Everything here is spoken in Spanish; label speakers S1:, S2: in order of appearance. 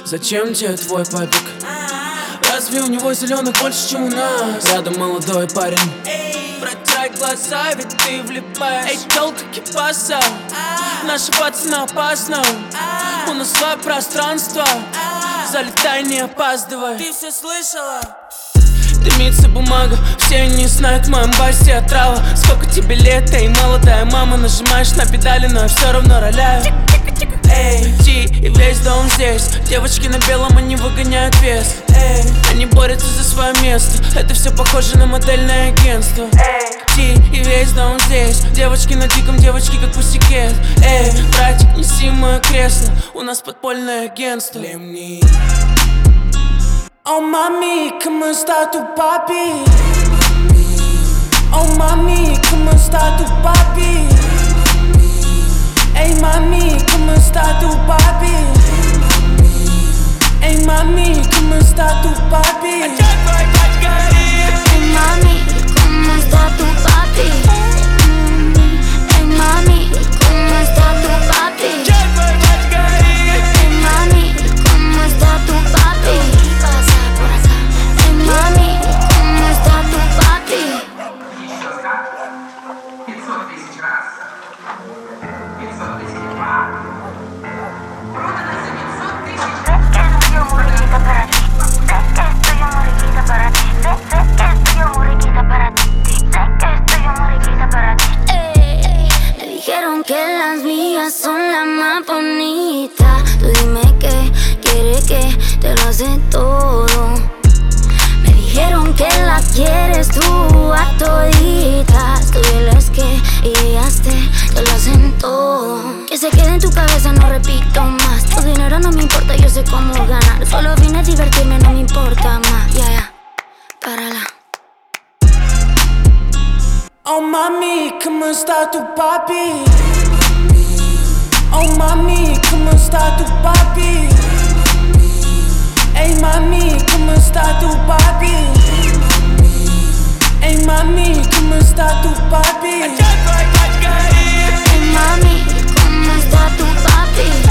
S1: Зачем тебе твой папик? Разве у него зеленых больше, чем у нас? Рядом молодой парень. Протирай глаза, ведь ты влипаешь. Эй, тёлка кипаса, наши пацаны опасно. У нас свое пространство, залетай, не опаздывай. Ты все слышала? Дымится бумага, все не знают, в моем басе отрава. Сколько тебе лет, эй, молодая мама. Нажимаешь на педали, но я все равно роляю. Эй, Ти и весь дом здесь. Девочки на белом, они выгоняют вес. Эй, они борются за свое место. Это все похоже на модельное агентство. Ти и весь дом здесь. Девочки на диком, девочки как пусикет. Эй, братик, неси мое кресло. У нас подпольное агентство. Oh mami, ¿cómo está tu papi? Oh mami, ¿cómo está tu papi? Ey mami, ¿cómo está tu papi? Ey mami, ¿cómo está tu papi?
S2: Ey mami, ¿cómo está tu papi? Ey mami, ¿cómo está tu papi? Ey mami, ¿cómo está tu papi? Mami, ¿cómo está tu papi? Me dijeron que las mías son las más bonitas. Tú dime qué quieres, que te lo hace todo. Dijeron que la quieres tú a toditas. Tú diles que ellas te lo hacen todo. Que se quede en tu cabeza, no repito más. Tu dinero no me importa, yo sé cómo ganar. Solo vine a divertirme, no me importa más. Ya, párala.
S1: Oh mami, ¿cómo está tu papi? Oh mami, ¿cómo está tu papi? Ey mami, ¿cómo está tu papi? Ey mami, ¿cómo está tu papi?
S2: Ey mami, ¿cómo está tu papi?